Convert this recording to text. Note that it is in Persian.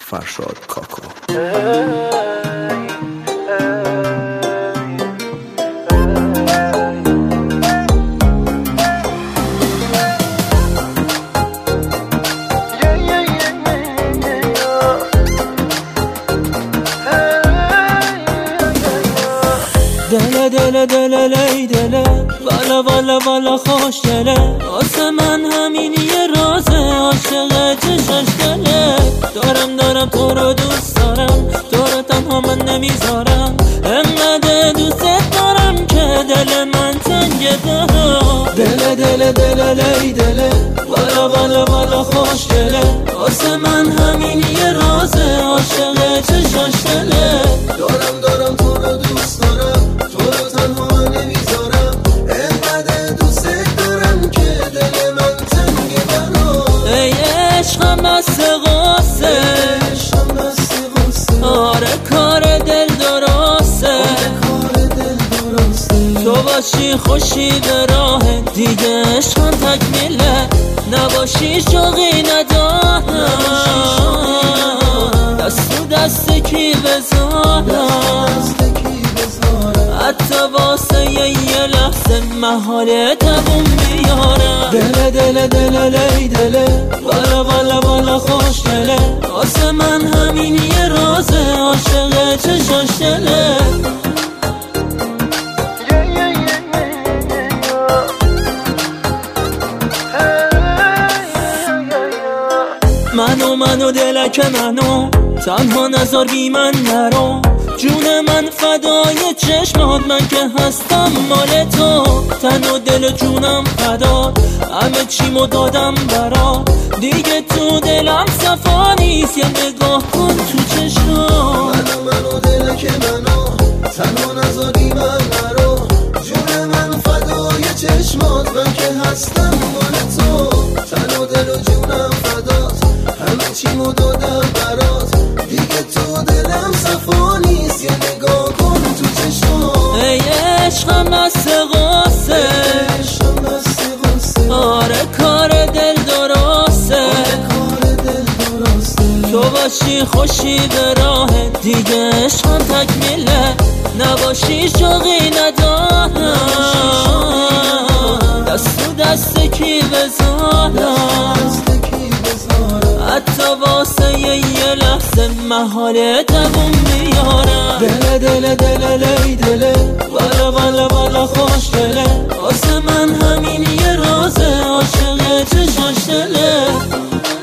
فرشاد کاکا. دل لی دل والا خوش دله واسه من همین یه رازه عاشق چشاش دله دارم تو رو دوست دارم تو رو تنها من نمیذارم انقدر دوست دارم که دل من تنگه دل لی دل والا خوش دله واسه من همین یه رازه عاشق چشاش دله دارم تو رو دوست دارم تو رو تنها من نمیذارم انقدر دوست دارم که دل من تنگه برا ای عشقم بس غصه آره کار دل درسته تو باشی خوشی به راه دیگه عشقم تکمیله نباشی شوقی ندارم دست تو دست کی بذارم حتی واسه یه لحظه محاله دوم بیارم دل لی دل والا خوش دله واسه من همین یه رازه عاشق چشاش دله منو دلک منو تنها نذار بی من نرو جون من فدای چشمات من که هستم مال تو تن و دل جونم فدا همه چیمو دادم برا دیگه تو دلم صفا نیست یه نگاه کن تو چشمام منو دلک منو تنها نذار بی من نرو جون من فدای چشمات من که هستم مال تو تن و دل و جونم فدات همه چیمو دادم برات دیگه تو دلم صفا نیست یه نگاه کن تو چشمام ای عشقم بس غصه آره کار دل درسته تو باشی خوشی به راه دیگه عشقم تکمیله نباشی شوقی ندارم دست تو دست کی بذارم حتی واسه یه لحظه محاله دوم بیارم دل لی دل والا خوش دله واسه من همین یه رازه عاشق چشاش دله